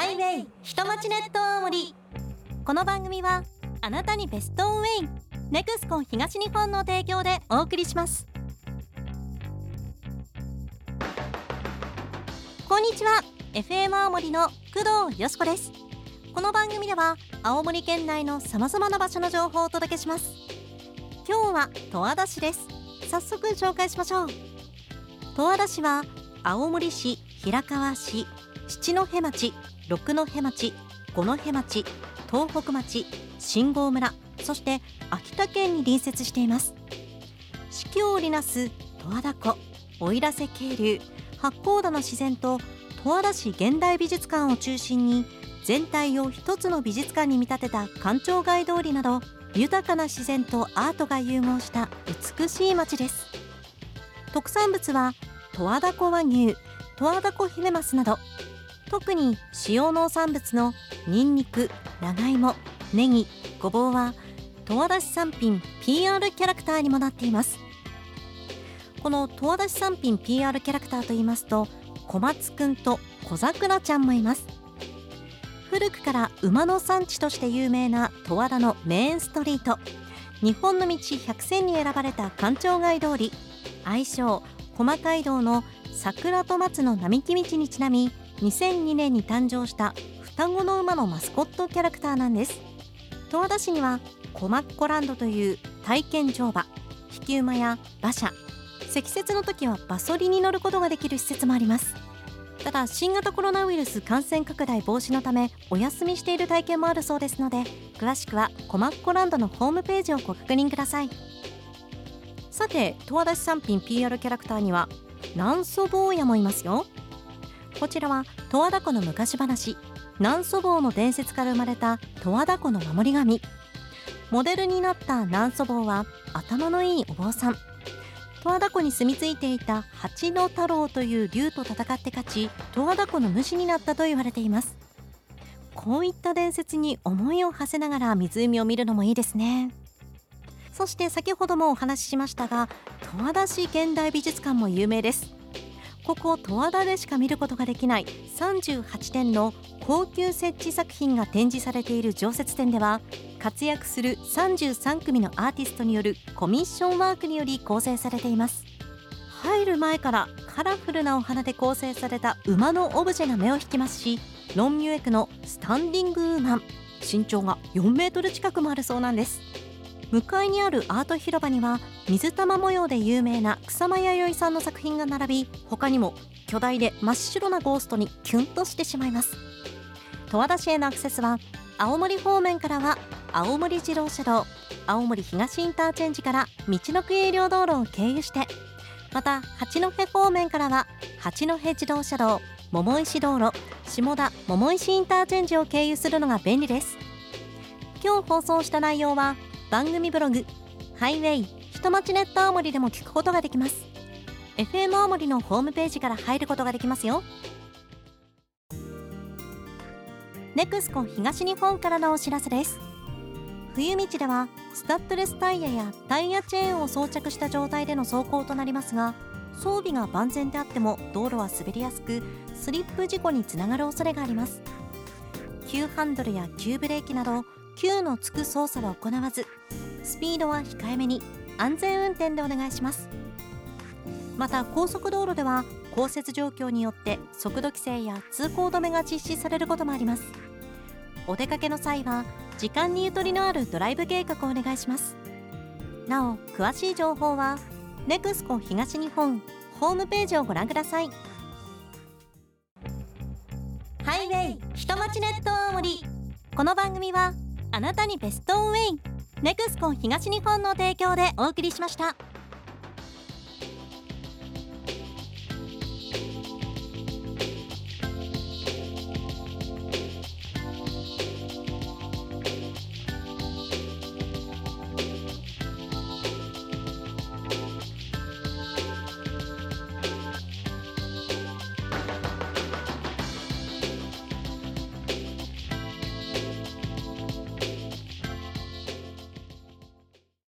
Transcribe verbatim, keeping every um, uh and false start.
イウェイ下町ネット青森。この番組はあなたにベストウェイネクスコン東日本の提供でお送りします。こんにちは、 エフエム 青森の工藤よしこです。この番組では青森県内のさまざまな場所の情報をお届けします。今日は十和田市です。早速紹介しましょう。十和田市は青森市、平川市、七戸町、六戸町、五戸町、東北町、新郷村、そして秋田県に隣接しています。四季を織りなす十和田湖、奥入瀬渓流、八甲田の自然と十和田市現代美術館を中心に全体を一つの美術館に見立てた官庁街通りなど、豊かな自然とアートが融合した美しい町です。特産物は十和田湖和牛、十和田湖ヒメマスなど、特に主要農産物のニンニク、長芋、ネギ、ごぼうは十和田市産品 ピーアール キャラクターにもなっています。この十和田市産品 ピーアール キャラクターといいますと、小松くんと小桜ちゃんもいます。古くから馬の産地として有名な十和田のメインストリート、日本の道百選に選ばれた官庁街通り、愛称駒街道の桜と松の並木道にちなみ、にせんにねんに誕生した双子の馬のマスコットキャラクターなんです。十和田市にはコマッコランドという体験乗馬、引き馬や馬車、積雪の時は馬ソリに乗ることができる施設もあります。ただ新型コロナウイルス感染拡大防止のためお休みしている体験もあるそうですので、詳しくはコマッコランドのホームページをご確認ください。さて、十和田市産品 ピーアール キャラクターには南祖坊やもいますよ。こちらは十和田湖の昔話、南祖坊の伝説から生まれた十和田湖の守り神。モデルになった南祖坊は頭のいいお坊さん。十和田湖に住み着いていた八野太郎という竜と戦って勝ち、十和田湖の主になったと言われています。こういった伝説に思いを馳せながら湖を見るのもいいですね。そして先ほどもお話ししましたが、十和田市現代美術館も有名です。ここ十和田でしか見ることができないさんじゅうはちてんの高級設置作品が展示されている常設展では、活躍するさんじゅうさんくみのアーティストによるコミッションワークにより構成されています。入る前からカラフルなお花で構成された馬のオブジェが目を引きますし、ロンミュエクのスタンディングウーマン、身長がよんメートル近くもあるそうなんです。向かいにあるアート広場には水玉模様で有名な草間彌生さんの作品が並び、他にも巨大で真っ白なゴーストにキュンとしてしまいます。十和田市へのアクセスは青森方面からは青森自動車道、青森東インターチェンジから道の区有料道路を経由して、また八戸方面からは八戸自動車道、桃石道路、下田桃石インターチェンジを経由するのが便利です。今日放送した内容は番組ブログハイウェイ下町ネット青森でも聞くことができます。 エフエム 青森のホームページから入ることができますよ。ネクスコ東日本からのお知らせです。冬道ではスタッドレスタイヤやタイヤチェーンを装着した状態での走行となりますが、装備が万全であっても道路は滑りやすく、スリップ事故につながる恐れがあります。急ハンドルや急ブレーキなど急のつく操作は行わず、スピードは控えめに安全運転でお願いします。また高速道路では降雪状況によって速度規制や通行止めが実施されることもあります。お出かけの際は時間にゆとりのあるドライブ計画をお願いします。なお詳しい情報はネクスコ東日本ホームページをご覧ください。ハイウェイ下町ネット青森。この番組はあなたにベストウェイネクスコ東日本の提供でお送りしました。